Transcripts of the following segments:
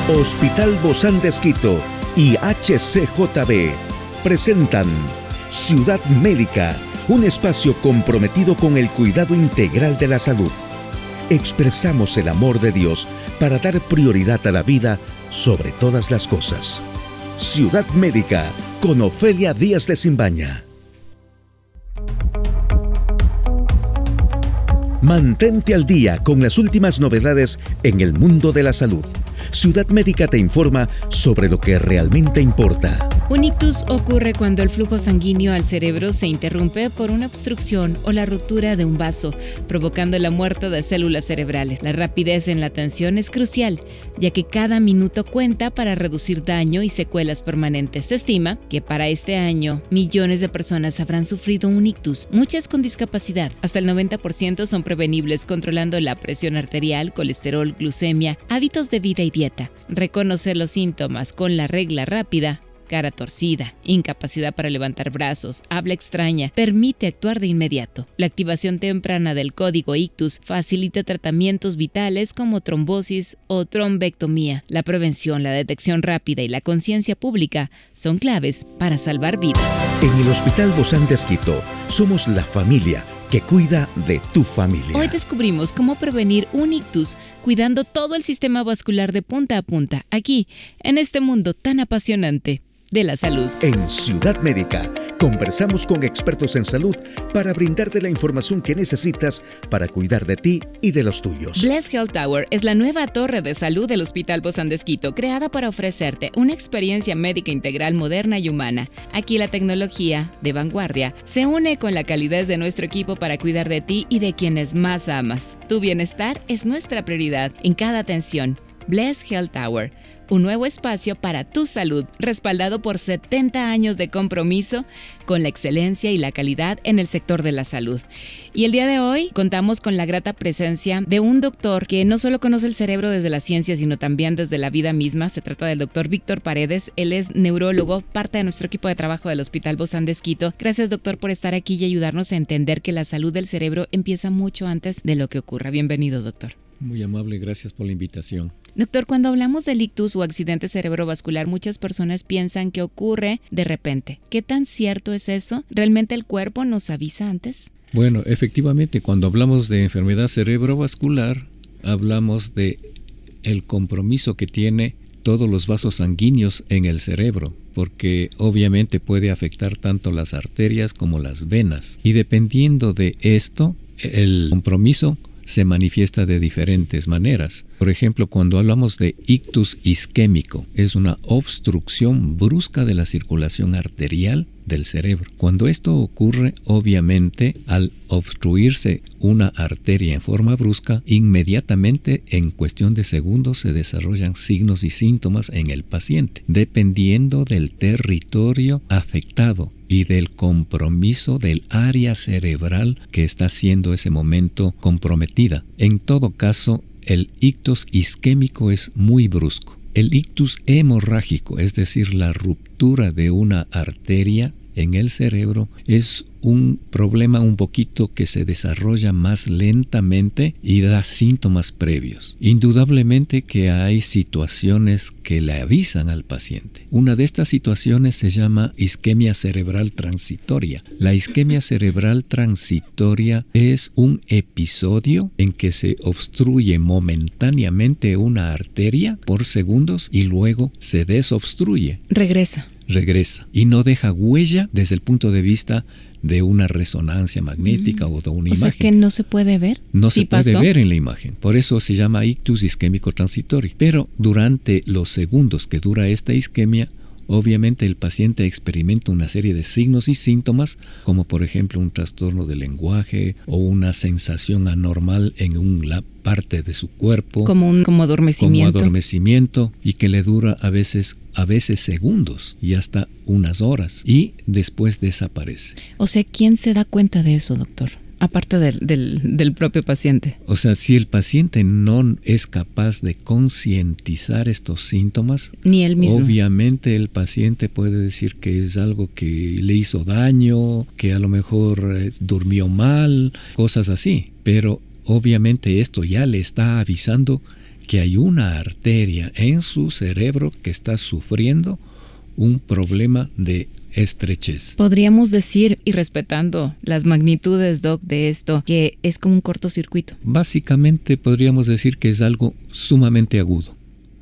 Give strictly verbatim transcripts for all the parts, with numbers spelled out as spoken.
Hospital Bozán de Esquito y H C J B presentan Ciudad Médica, un espacio comprometido con el cuidado integral de la salud. Expresamos el amor de Dios para dar prioridad a la vida sobre todas las cosas. Ciudad Médica, con Ofelia Díaz de Simbaña. Mantente al día con las últimas novedades en el mundo de la salud. Ciudad Médica te informa sobre lo que realmente importa. Un ictus ocurre cuando el flujo sanguíneo al cerebro se interrumpe por una obstrucción o la ruptura de un vaso, provocando la muerte de células cerebrales. La rapidez en la atención es crucial, ya que cada minuto cuenta para reducir daño y secuelas permanentes. Se estima que para este año millones de personas habrán sufrido un ictus, muchas con discapacidad. Hasta el noventa por ciento son prevenibles controlando la presión arterial, colesterol, glucemia, hábitos de vida y dieta. Reconocer los síntomas con la regla rápida: cara torcida, incapacidad para levantar brazos, habla extraña, permite actuar de inmediato. La activación temprana del código ictus facilita tratamientos vitales como trombosis o trombectomía. La prevención, la detección rápida y la conciencia pública son claves para salvar vidas. En el Hospital Bozán de Esquito somos la familia que cuida de tu familia. Hoy descubrimos cómo prevenir un ictus cuidando todo el sistema vascular de punta a punta, aquí, en este mundo tan apasionante de la salud. En Ciudad Médica conversamos con expertos en salud para brindarte la información que necesitas para cuidar de ti y de los tuyos. Bless Health Tower es la nueva torre de salud del Hospital Bozán de Esquito, creada para ofrecerte una experiencia médica integral moderna y humana. Aquí la tecnología de vanguardia se une con la calidez de nuestro equipo para cuidar de ti y de quienes más amas. Tu bienestar es nuestra prioridad en cada atención. Bless Health Tower, un nuevo espacio para tu salud, respaldado por setenta años de compromiso con la excelencia y la calidad en el sector de la salud. Y el día de hoy contamos con la grata presencia de un doctor que no solo conoce el cerebro desde la ciencia, sino también desde la vida misma. Se trata del doctor Víctor Paredes. Él es neurólogo, parte de nuestro equipo de trabajo del Hospital Bozán de Esquito. Gracias, doctor, por estar aquí y ayudarnos a entender que la salud del cerebro empieza mucho antes de lo que ocurra. Bienvenido, doctor. Muy amable, gracias por la invitación. Doctor, cuando hablamos del ictus o accidente cerebrovascular, muchas personas piensan que ocurre de repente. ¿Qué tan cierto es eso? ¿Realmente el cuerpo nos avisa antes? Bueno, efectivamente, cuando hablamos de enfermedad cerebrovascular, hablamos de el compromiso que tiene todos los vasos sanguíneos en el cerebro, porque obviamente puede afectar tanto las arterias como las venas. Y dependiendo de esto, el compromiso se manifiesta de diferentes maneras. Por ejemplo, cuando hablamos de ictus isquémico, es una obstrucción brusca de la circulación arterial del cerebro. Cuando esto ocurre, obviamente, al obstruirse una arteria en forma brusca, inmediatamente, en cuestión de segundos, se desarrollan signos y síntomas en el paciente, dependiendo del territorio afectado y del compromiso del área cerebral que está siendo ese momento comprometida. En todo caso, el ictus isquémico es muy brusco. El ictus hemorrágico, es decir, la ruptura de una arteria en el cerebro, es un problema un poquito que se desarrolla más lentamente y da síntomas previos. Indudablemente que hay situaciones que le avisan al paciente. Una de estas situaciones se llama isquemia cerebral transitoria. La isquemia cerebral transitoria es un episodio en que se obstruye momentáneamente una arteria por segundos y luego se desobstruye. Regresa. regresa y no deja huella desde el punto de vista de una resonancia magnética mm. o de una o imagen. O sea que no se puede ver. No ¿Sí se puede pasó? ver en la imagen. Por eso se llama ictus isquémico transitorio. Pero durante los segundos que dura esta isquemia, obviamente el paciente experimenta una serie de signos y síntomas, como por ejemplo un trastorno del lenguaje o una sensación anormal en una parte de su cuerpo. Como un como adormecimiento. Como adormecimiento y que le dura a veces, a veces segundos y hasta unas horas y después desaparece. O sea, ¿quién se da cuenta de eso, doctor? Aparte del, del, del propio paciente. O sea, si el paciente no es capaz de concientizar estos síntomas, ni él mismo. Obviamente el paciente puede decir que es algo que le hizo daño, que a lo mejor eh, durmió mal, cosas así. Pero obviamente esto ya le está avisando que hay una arteria en su cerebro que está sufriendo un problema de estrechez. Podríamos decir, y respetando las magnitudes, Doc, de esto, que es como un cortocircuito. Básicamente podríamos decir que es algo sumamente agudo.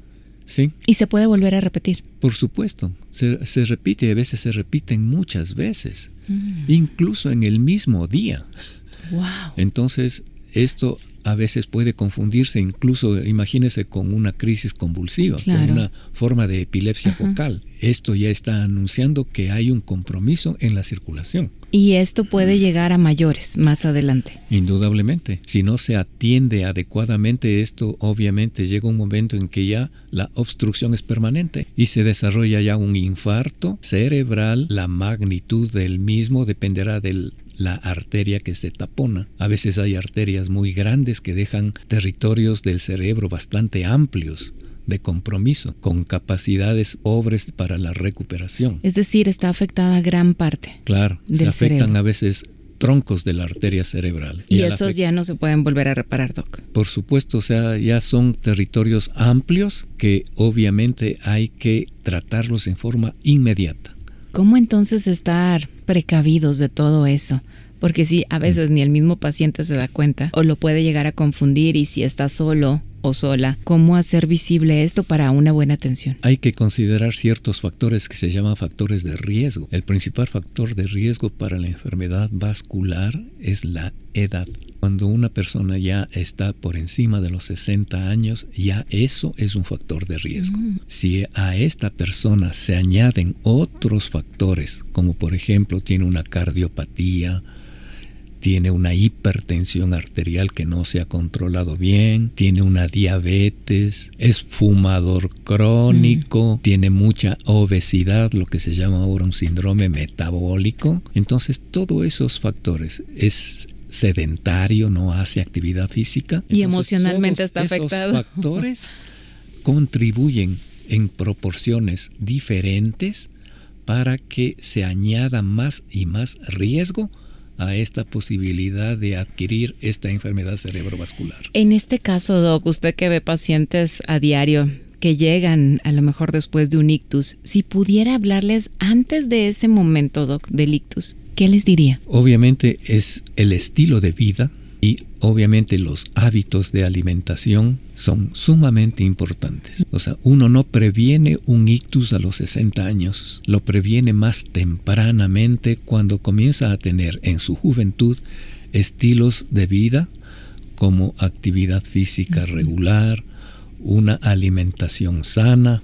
¿Sí? ¿Y se puede volver a repetir? Por supuesto, se, se repite y a veces se repiten muchas veces, mm. incluso en el mismo día. Wow. Entonces, esto a veces puede confundirse, incluso imagínese con una crisis convulsiva, claro. con una forma de epilepsia Ajá. focal. Esto ya está anunciando que hay un compromiso en la circulación. Y esto puede llegar a mayores más adelante. Indudablemente. Si no se atiende adecuadamente esto, obviamente llega un momento en que ya la obstrucción es permanente y se desarrolla ya un infarto cerebral. La magnitud del mismo dependerá del la arteria que se tapona. A veces hay arterias muy grandes que dejan territorios del cerebro bastante amplios de compromiso, con capacidades pobres para la recuperación. Es decir, está afectada gran parte. Claro, del se afectan cerebro. A veces troncos de la arteria cerebral. Y, y esos afect- ya no se pueden volver a reparar, Doc. Por supuesto, o sea, ya son territorios amplios que obviamente hay que tratarlos en forma inmediata. ¿Cómo entonces estar precavidos de todo eso? Porque sí, a veces ni el mismo paciente se da cuenta o lo puede llegar a confundir, y si está solo o sola, ¿cómo hacer visible esto para una buena atención? Hay que considerar ciertos factores que se llaman factores de riesgo. El principal factor de riesgo para la enfermedad vascular es la edad. Cuando una persona ya está por encima de los sesenta años, ya eso es un factor de riesgo. Mm. Si a esta persona se añaden otros factores, como por ejemplo tiene una cardiopatía, tiene una hipertensión arterial que no se ha controlado bien, tiene una diabetes, es fumador crónico, mm. tiene mucha obesidad, lo que se llama ahora un síndrome metabólico. Entonces, todos esos factores, es sedentario, no hace actividad física. Y Entonces, emocionalmente está esos afectado. Esos factores contribuyen en proporciones diferentes para que se añada más y más riesgo a esta posibilidad de adquirir esta enfermedad cerebrovascular. En este caso, Doc, usted que ve pacientes a diario que llegan a lo mejor después de un ictus, si pudiera hablarles antes de ese momento, Doc, del ictus, ¿qué les diría? Obviamente es el estilo de vida y obviamente los hábitos de alimentación son sumamente importantes. O sea, uno no previene un ictus a los sesenta años, lo previene más tempranamente cuando comienza a tener en su juventud estilos de vida como actividad física uh-huh. regular, una alimentación sana,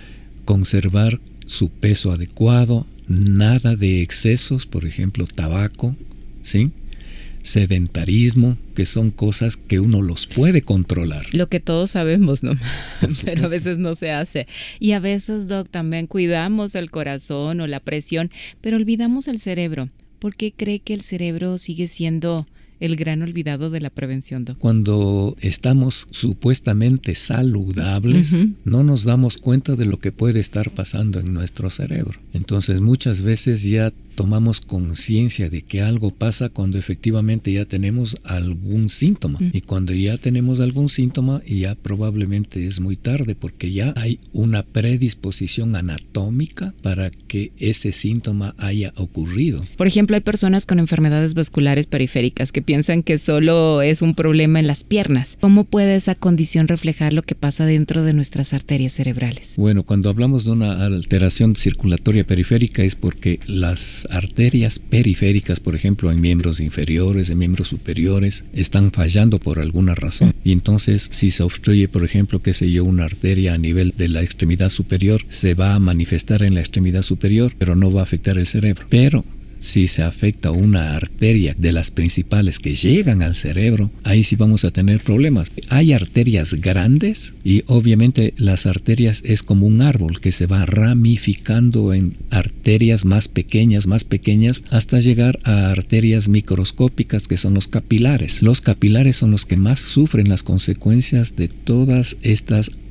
conservar su peso adecuado, nada de excesos, por ejemplo, tabaco, ¿sí? Sedentarismo, que son cosas que uno los puede controlar. Lo que todos sabemos, ¿no? Pero a veces no se hace. Y a veces, Doc, también cuidamos el corazón o la presión, pero olvidamos el cerebro. ¿Por qué cree que el cerebro sigue siendo el gran olvidado de la prevención, Doc? Cuando estamos supuestamente saludables, uh-huh. no nos damos cuenta de lo que puede estar pasando en nuestro cerebro. Entonces, muchas veces ya tomamos conciencia de que algo pasa cuando efectivamente ya tenemos algún síntoma. Uh-huh. Y cuando ya tenemos algún síntoma, ya probablemente es muy tarde, porque ya hay una predisposición anatómica para que ese síntoma haya ocurrido. Por ejemplo, hay personas con enfermedades vasculares periféricas que piensan que solo es un problema en las piernas. ¿Cómo puede esa condición reflejar lo que pasa dentro de nuestras arterias cerebrales? Bueno, cuando hablamos de una alteración circulatoria periférica es porque las arterias periféricas, por ejemplo, en miembros inferiores, en miembros superiores, están fallando por alguna razón. Y entonces, si se obstruye, por ejemplo, qué sé yo, una arteria a nivel de la extremidad superior, se va a manifestar en la extremidad superior, pero no va a afectar el cerebro. Pero si se afecta una arteria de las principales que llegan al cerebro, ahí sí vamos a tener problemas. Hay arterias grandes y obviamente las arterias es como un árbol que se va ramificando en arterias más pequeñas, más pequeñas, hasta llegar a arterias microscópicas que son los capilares. Los capilares son los que más sufren las consecuencias de todas estas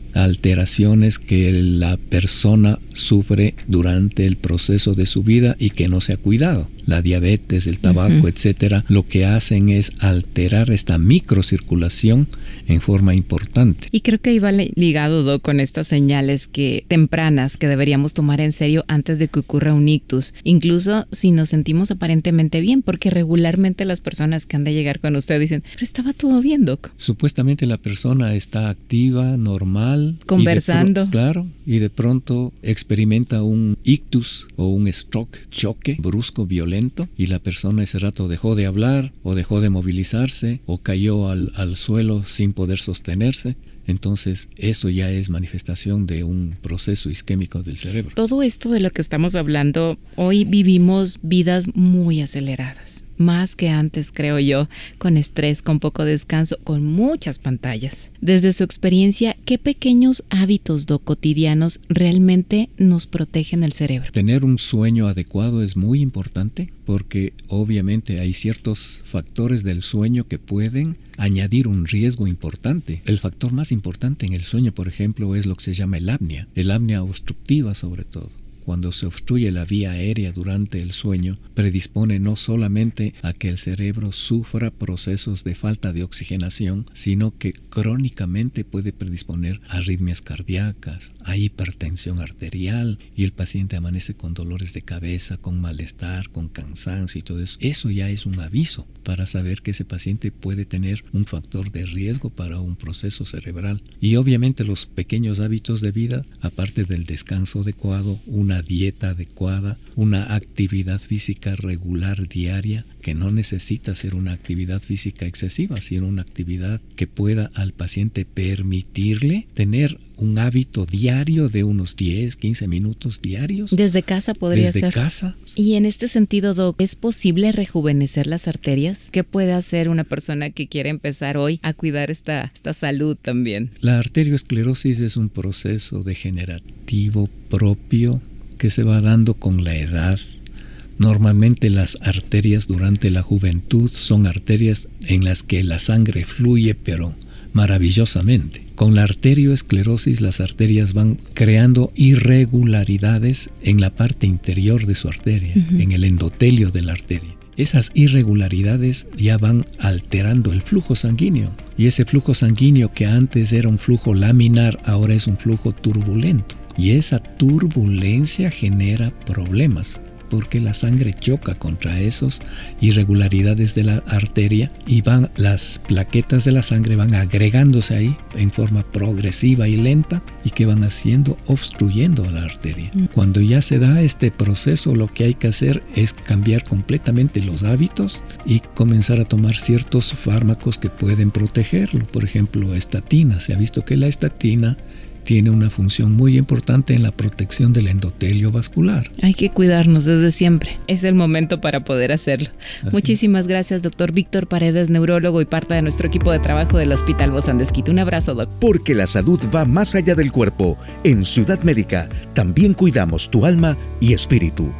alteraciones que la persona sufre durante el proceso de su vida y que no se ha cuidado. La diabetes, el tabaco, uh-huh. etcétera, lo que hacen es alterar esta microcirculación en forma importante. Y creo que ahí va ligado, Doc, con estas señales que tempranas que deberíamos tomar en serio antes de que ocurra un ictus, incluso si nos sentimos aparentemente bien, porque regularmente las personas que han de llegar con usted dicen, pero estaba todo bien, Doc. Supuestamente la persona está activa, normal, conversando. Y pro- claro, y de pronto experimenta un ictus o un stroke, choque brusco, violento, y la persona ese rato dejó de hablar o dejó de movilizarse o cayó al, al suelo sin poder sostenerse. Entonces eso ya es manifestación de un proceso isquémico del cerebro. Todo esto de lo que estamos hablando, hoy vivimos vidas muy aceleradas, más que antes, creo yo, con estrés, con poco descanso, con muchas pantallas. Desde su experiencia, ¿qué pequeños hábitos do cotidianos realmente nos protegen el cerebro? Tener un sueño adecuado es muy importante porque obviamente hay ciertos factores del sueño que pueden añadir un riesgo importante. El factor más importante en el sueño, por ejemplo, es lo que se llama el apnea, el apnea obstructiva sobre todo. Cuando se obstruye la vía aérea durante el sueño, predispone no solamente a que el cerebro sufra procesos de falta de oxigenación, sino que crónicamente puede predisponer a arritmias cardíacas, a hipertensión arterial, y el paciente amanece con dolores de cabeza, con malestar, con cansancio y todo eso. Eso ya es un aviso para saber que ese paciente puede tener un factor de riesgo para un proceso cerebral. Y obviamente los pequeños hábitos de vida, aparte del descanso adecuado, una dieta adecuada, una actividad física regular diaria, que no necesita ser una actividad física excesiva, sino una actividad que pueda al paciente permitirle tener un hábito diario de unos diez, quince minutos diarios. Desde casa podría Desde ser. Desde casa. Y en este sentido, Doc, ¿es posible rejuvenecer las arterias? ¿Qué puede hacer una persona que quiere empezar hoy a cuidar esta, esta salud también? La arteriosclerosis es un proceso degenerativo propio que se va dando con la edad. Normalmente las arterias durante la juventud son arterias en las que la sangre fluye, pero maravillosamente. Con la arteriosclerosis las arterias van creando irregularidades en la parte interior de su arteria, uh-huh. en el endotelio de la arteria. Esas irregularidades ya van alterando el flujo sanguíneo, y ese flujo sanguíneo que antes era un flujo laminar ahora es un flujo turbulento, y esa turbulencia genera problemas porque la sangre choca contra esas irregularidades de la arteria y van las plaquetas de la sangre van agregándose ahí en forma progresiva y lenta y que van haciendo, obstruyendo a la arteria. Mm. Cuando ya se da este proceso, lo que hay que hacer es cambiar completamente los hábitos y comenzar a tomar ciertos fármacos que pueden protegerlo. Por ejemplo, estatina. Se ha visto que la estatina tiene una función muy importante en la protección del endotelio vascular. Hay que cuidarnos desde siempre. Es el momento para poder hacerlo. Así. Muchísimas gracias, doctor Víctor Paredes, neurólogo y parte de nuestro equipo de trabajo del Hospital Bozán de Esquito. Un abrazo, doc. Porque la salud va más allá del cuerpo. En Ciudad Médica también cuidamos tu alma y espíritu.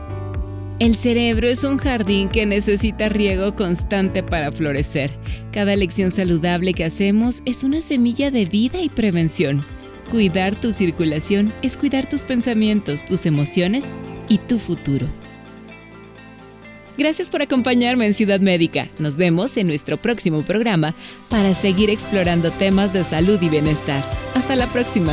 El cerebro es un jardín que necesita riego constante para florecer. Cada elección saludable que hacemos es una semilla de vida y prevención. Cuidar tu circulación es cuidar tus pensamientos, tus emociones y tu futuro. Gracias por acompañarme en Ciudad Médica. Nos vemos en nuestro próximo programa para seguir explorando temas de salud y bienestar. Hasta la próxima.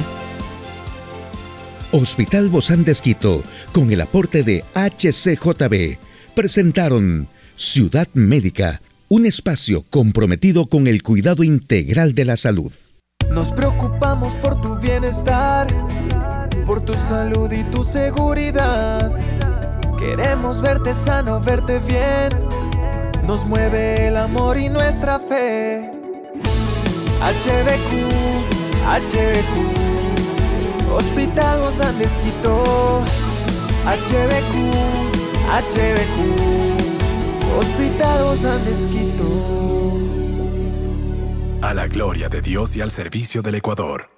Hospital Bozán de Esquito, con el aporte de H C J B, presentaron Ciudad Médica, un espacio comprometido con el cuidado integral de la salud. Nos preocupamos por tu bienestar, por tu salud y tu seguridad. Queremos verte sano, verte bien. Nos mueve el amor y nuestra fe. H B Q, H B Q, Hospital Bozán de Esquito. H B Q, H B Q, Hospital Bozán de Esquito. A la gloria de Dios y al servicio del Ecuador.